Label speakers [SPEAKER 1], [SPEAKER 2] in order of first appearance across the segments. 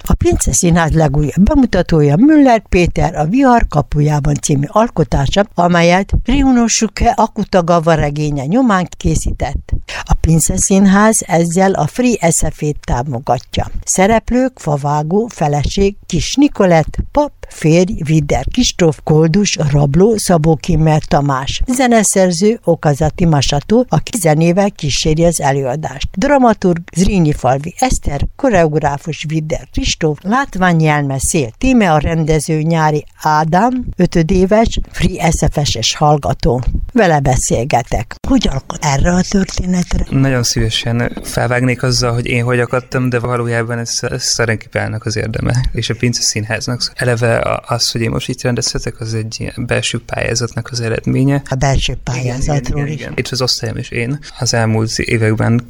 [SPEAKER 1] A Pince Színház legújabb bemutatója Müller Péter a Vihar kapujában című alkotása, amelyet Ryunosuke Akutagawa regénye nyomán készített. A Pince Színház ezzel a Free SF-ét támogatja. Szereplők: favágó, feleség, Kis Nikolett, pap, férj, Vidder Kristóf, koldus, rabló, Szabó Kimmer Tamás. Zeneszerző Okazati Masato, aki zenével kíséri az előadást. Dramaturg Zrínyi-Falvi Eszter, koreográfus Vidder Kristóf, látványjelme Szél Tíme, a rendező Nyári Ádám, 5 éves, Free SF-es hallgató. Vele beszélgetek. Hogy alkot erre a történetre?
[SPEAKER 2] Nagyon szívesen felvágnék azzal, hogy én hogy akadtam, de valójában ez Szerenkipálnak az érdeme, és a Pince Színháznak. Eleve az, hogy én most itt rendezhetek, az egy belső pályázatnak az eredménye.
[SPEAKER 1] A belső pályázatról is.
[SPEAKER 2] Itt az osztályom és én az elmúlt években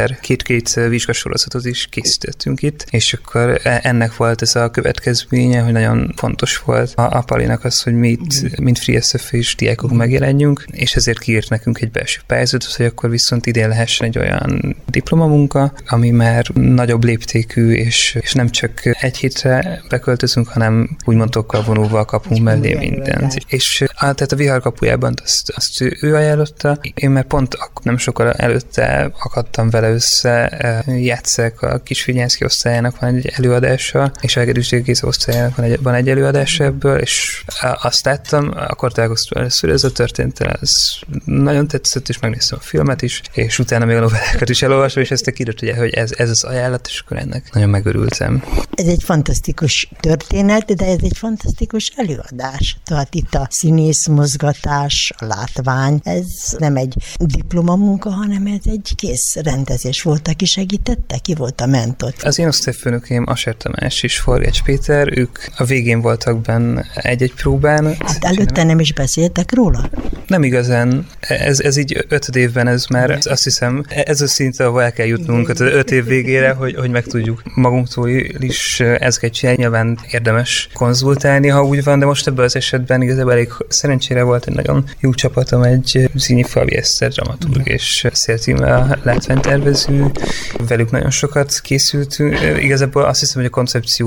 [SPEAKER 2] két vizsgasorozatot is készítettünk itt, és akkor ennek volt ez a következménye, hogy nagyon fontos volt a Palinak az, hogy mi itt, mint Free SF és diákok megjelenjünk, és ezért kiírt nekünk egy belső pályázatot, hogy akkor viszont idén lehessen egy olyan diplomamunka, ami már nagyobb léptékű, és nem csak egy hétre beköltözünk, hanem úgymond tokkal vonulva kapunk mellé mindent. És tehát a Vihar kapujában azt ő ajánlotta. Én már pont nem sokkal előtte akadtam vele össze, Játszák a Kisfigyánszki osztályának van egy előadása, és a Hegedűs Géza osztályának van egy előadása ebből, és azt láttam, akkor találkoztam először ez a történettel, ez nagyon tetszett, és megnéztem a filmet is, és utána még a novellákat is elolvastam, és ezt kiírott, ugye, hogy ez az ajánlat, és akkor ennek nagyon megörültem.
[SPEAKER 1] Ez egy fantasztikus történet, de ez egy fantasztikus előadás. Tehát itt a színész mozgatás, a látvány, ez nem egy diplomamunka, hanem ez egy kész rendezés volt, aki segítette, ki volt a mentor.
[SPEAKER 2] Az én osztályfőnökeim Aser Tamás és Forgács Péter, ők a végén voltak benne egy próbán.
[SPEAKER 1] Hát előtte nem is beszéltek róla?
[SPEAKER 2] Nem igazán. Ez így 5 évben, ez már azt hiszem, ez a szint, ahol el kell jutnunk az 5 év végére, hogy meg tudjuk magunktól is ezeket csinálni. Nyilván érdemes konzultálni, ha úgy van, de most ebben az esetben igazából elég szerencsére volt egy nagyon jó csapatom, egy Zrínyi-Falvi Eszter dramaturg és Szél Tíme a látványtervező. Velük nagyon sokat készültünk. Igazából azt hiszem, hogy a koncepció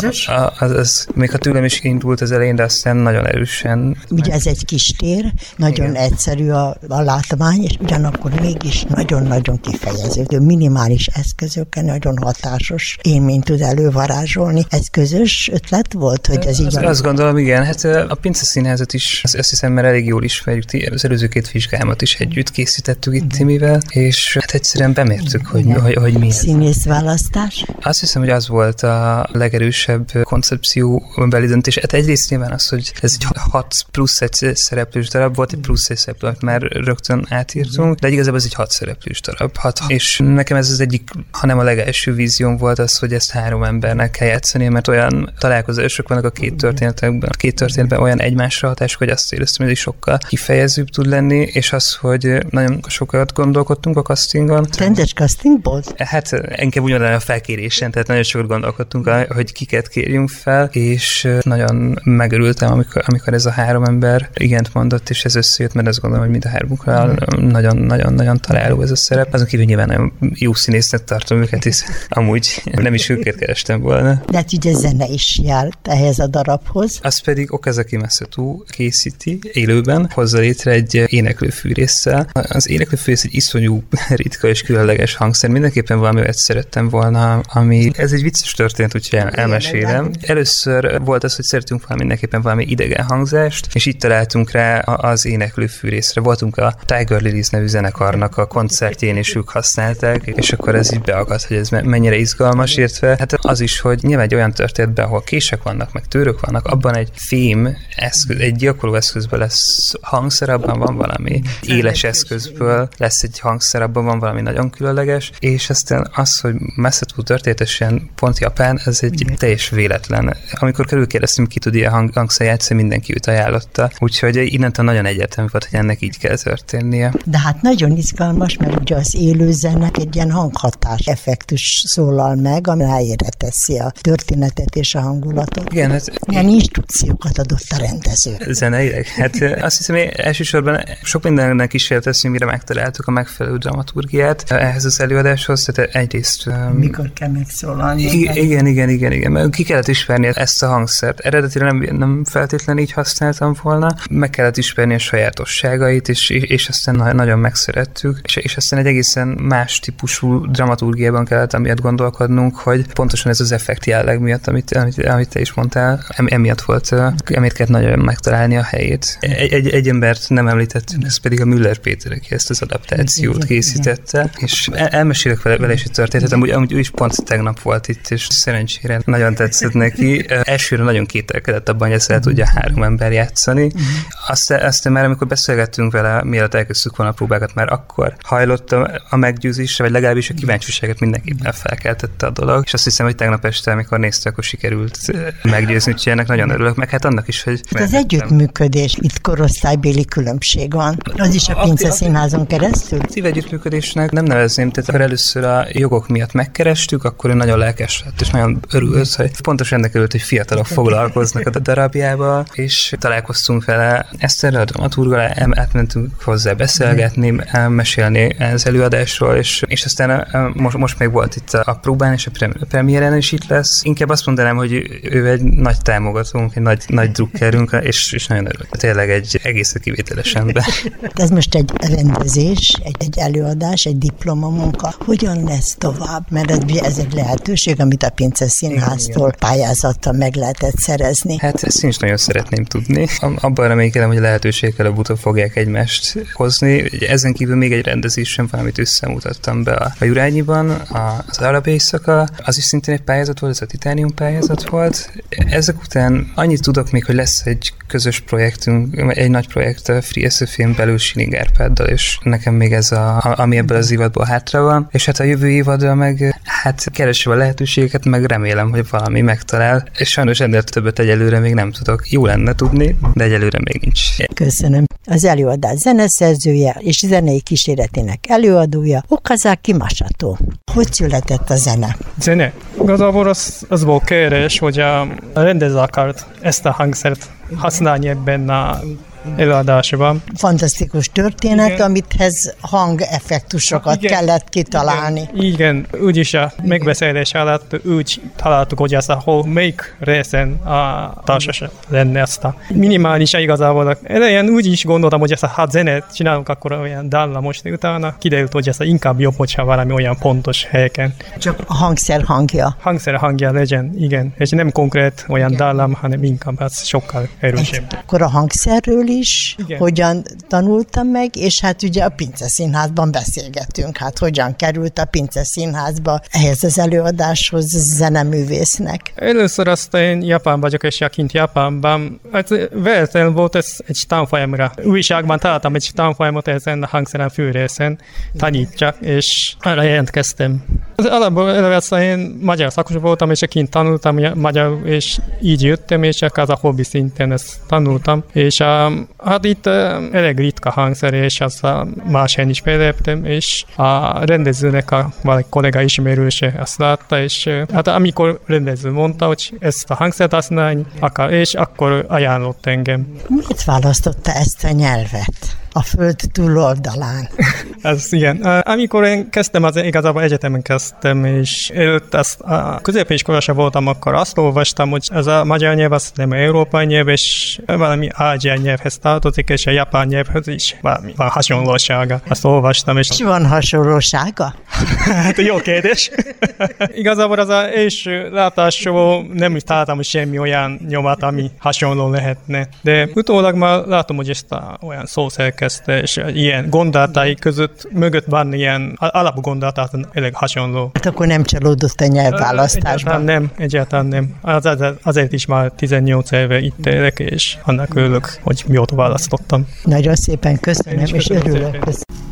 [SPEAKER 2] az még ha tőlem is indult az elején, de aztán nagyon erősen.
[SPEAKER 1] Ugye ez egy kis tér, nagyon igen. Egyszerű a látvány, és ugyanakkor mégis nagyon-nagyon kifejeződő, minimális eszközökkel nagyon hatásos élményt tud elővarázsolni. Ez közös ötlet volt, hogy ez így
[SPEAKER 2] Azt gondolom, igen. Hát a Pince Színházat is, azt hiszem, mert elég jól ismerjük. Az előző 2 vizsgámat is együtt készítettük itt Timivel, és hát egyszerűen bemértük, hogy mi ez.
[SPEAKER 1] Színészválasztás?
[SPEAKER 2] Azt hiszem, hogy az volt a legerősebb koncepcióbeli döntés. Hát egyrészt nyilván az, hogy ez egy 6 plusz egy szereplős darab volt, egy plusz egy szereplő, amit már rögtön átírtunk, de igazából ez egy 6 szereplős darab. 6. És nekem ez az egyik, hanem a legelső vízióm volt az, hogy ezt 3 embernek kell játszani, mert olyan találkozások vannak a két történetben olyan egymásra hatások, hogy azt éreztem, hogy ez sokkal kifejezőbb tud lenni, és az, hogy nagyon sokat gondolkodtunk a castingon.
[SPEAKER 1] Rendes casting volt?
[SPEAKER 2] Hát inkább úgy mondanám a felkérésen, tehát nagyon sokat gondolkodtunk, hogy kiket kérjünk fel, és nagyon megörültem, amikor ez a 3 ember igent mondott, és ez összejött, mert azt gondolom, hogy mind a 3-ukra nagyon-nagyon találó ez a szerep. Azon kívül nyilván nagyon jó színésznek tartom őket, és amúgy nem is őket kerestem volna.
[SPEAKER 1] De hát ugye zene is járt ehhez a darabhoz.
[SPEAKER 2] Az pedig Okazaki Masato készíti élőben, hozza létre egy éneklőfűrésszel. Az éneklőfűrész egy iszonyú ritka és különleges hangszer. Mindenképpen valami olyat szerettem volna, ami... Ez egy vicces történet, úgyhogy elmesélem. Először volt az, hogy szeretünk mindenképpen valami idegen hangzást, és itt találtunk rá az éneklőfűrészre. Voltunk a Tiger Lilies nevű zenekarnak a koncertjén, és ők használták, és akkor ez így beakadt, hogy ez mennyire izgalmas, értve. Hát az is, hogy nyilván egy olyan történetben, ahol kések vannak, meg tőrök vannak, abban egy fém eszköz, egy gyakorló eszközből lesz hangszer, abban van valami éles eszközből lesz egy hangszer, abban van valami nagyon különleges, és aztán az, hogy Masato történetesen pont japán, ez egy teljes véletlen. Amikor körülkérdeztünk, ki tud ilyen hangszer játszani, mindenki őt ajánlotta, úgyhogy innentől nagyon egyértelmű volt, hogy ennek így kell történnie.
[SPEAKER 1] De hát nagyon izgalmas, mert ugye az élő zenek egy ilyen hanghatás effektus szólal meg, ami ráérett teszi a történetet és a hangulatot.
[SPEAKER 2] Igen, hát
[SPEAKER 1] milyen instrukciókat adott a rendező?
[SPEAKER 2] Zeneileg? Hát azt hiszem, hogy elsősorban sok mindennek kísérletezünk, mire megtaláltuk a megfelelő dramaturgiát ehhez az előadáshoz, tehát egyrészt...
[SPEAKER 1] Mikor kell megszólalni?
[SPEAKER 2] Igen. Mert ki kellett ismerni ezt a hangszert. Eredetileg nem feltétlenül így használtam volna. Meg kellett ismerni a sajátosságait, és aztán nagyon megszerettük. És aztán egy egészen más típusú dramaturgiában kellett amiatt gondolkodnunk, hogy pontosan ez az effekt jelleg miatt, amit te is mondtál, emiatt kellett nagyon megtalálni a helyét. Egy embert nem említettünk, ez pedig a Müller Péter, aki ezt az adaptációt készítette, és elmesélek vele is egy történetet, amúgy is pont tegnap volt itt, és szerencsére nagyon tetszett neki. Elsőre nagyon kételkedett abban, hogy ezt el tudja 3 ember játszani. Aztán már amikor beszélgettünk vele, mielőtt elkezdtük volna a próbákat, már akkor hajlott a meggyőzésre, vagy legalábbis a kíváncsiságot mindenképpen felkeltette a dolog, és azt hiszem, hogy tegnap este, amikor nézte, akkor sikerült meggyőzni, úgyhogy ennek nagyon örülök, meg hát annak is, hogy...
[SPEAKER 1] Az együttműködés, itt korosztálybéli különbség van. Az is a Pince Színházon keresztül?
[SPEAKER 2] Az együttműködésnek nem nevezném, tehát akkor először a jogok miatt megkerestük, akkor ő nagyon lelkes lett, és nagyon örült, hogy pontosan ennek örült, hogy fiatalok foglalkoznak a darabjába, és találkoztunk vele Eszterrel, a dramaturggal, átmentünk hozzá beszélgetni, mesélni az előadásról, és aztán most még volt itt a próbán, és a premiéren is itt lesz. Inkább azt mondanám, hogy ő egy nagy támogatónk, egy nagy drukkerünk, és nagyon örülök. Tényleg egy egészen kivételes ember.
[SPEAKER 1] Ez most egy rendezés, egy előadás, egy diplomamunka. Hogyan lesz tovább? Mert ez egy lehetőség, amit a Pince Színháztól pályázattal meg lehetett szerezni.
[SPEAKER 2] Hát ezt én is nagyon szeretném tudni. Abban reménykedem, hogy lehetőséggel előbb-utóbb fogják egymást hozni. Ezen kívül még egy rendezésem van, amit összemutattam be a Jurányiban, az Arab éjszaka. Az is szintén egy pályázat volt, ez a Titánium pályázat volt. Ezek után annyit tudok még, hogy lesz egy közös projektünk, egy nagy projekt a Free SF-n belül Siling Árpáddal, és nekem még ez ami ebből az évadból hátra van. És hát a jövő évadra meg keresem a lehetőségeket, meg remélem, hogy valami megtalál. És sajnos ennél többet egyelőre még nem tudok. Jó lenne tudni, de egyelőre még nincs.
[SPEAKER 1] Köszönöm. Az előadás zeneszerzője és zenei kíséretének előadója Okazaki Masato. Hogy született a zene?
[SPEAKER 3] Zene? Igazából az volt kérdés, hogy a rendező akart ezt a hangszert használni ebben a előadásban.
[SPEAKER 1] Fantasztikus történet, amithez hangeffektusokat kellett kitalálni.
[SPEAKER 3] Igen, úgyis a megbeszélés alatt úgy találtuk, hogy melyik részen a társaság lenne ezt a minimális igazából. Elején úgy is gondoltam, hogy ezt a zenét csinálunk, akkor olyan dallamos, de utána kiderült, hogy ez inkább jobb, hogyha valami olyan pontos helyeken.
[SPEAKER 1] Csak a hangszer hangja.
[SPEAKER 3] Hangszer hangja legyen, igen. És nem konkrét olyan dallam, hanem inkább az sokkal erősebb.
[SPEAKER 1] Akkor a hangszerről is, igen. Hogyan tanultam meg, és hát ugye a Pince Színházban beszélgetünk, hát hogyan került a Pince Színházba ehhez az előadáshoz zeneművésznek.
[SPEAKER 3] Először azt én Japán vagyok, és kint Japánban, hát véletlenül volt ez egy tanfolyamra. Újságban találtam egy tanfolyamot ezen a hangszeren főrészen tanítják, és arra jelentkeztem. Az alapból először én magyar szakos voltam, és kint tanultam magyarul, és így jöttem, és az a hobbi szinten ezt tanultam, és hát itt elég ritka hangszer, és az más helyen is feléptem, és a rendezőnek valaki kollega ismerőse azt látta, és hát amikor rendező mondta, hogy ezt a hangszert használni akar, és akkor ajánlott engem.
[SPEAKER 1] Miért választotta ezt a nyelvet? A föld túloldalán.
[SPEAKER 3] Ez igen. Amikor én kezdtem, igazából egyetemen kezdtem, és előtt azt a középiskolásra voltam, akkor azt olvastam, hogy ez a magyar nyelv az nem európai nyelv, és valami ázsiai nyelvhez tartozik, és a japán nyelvhez is valami van hasonlósága. Azt olvastam, és...
[SPEAKER 1] van hasonlósága?
[SPEAKER 3] Hát jó kérdés. Igazából az első látásról nem találtam semmi olyan nyomat, ami hasonló lehetne. De utólag már látom, hogy ezt olyan szószerkesztő, és ilyen gondolatai között mögött van ilyen alapgondolat, elég hasonló.
[SPEAKER 1] Hát akkor nem csalódott a nyelvválasztásban?
[SPEAKER 3] Egyáltalán nem. Azért is már 18 éve itt élek, és annak örülök, hogy mióta választottam.
[SPEAKER 1] Nagyon szépen köszönöm, és örülök.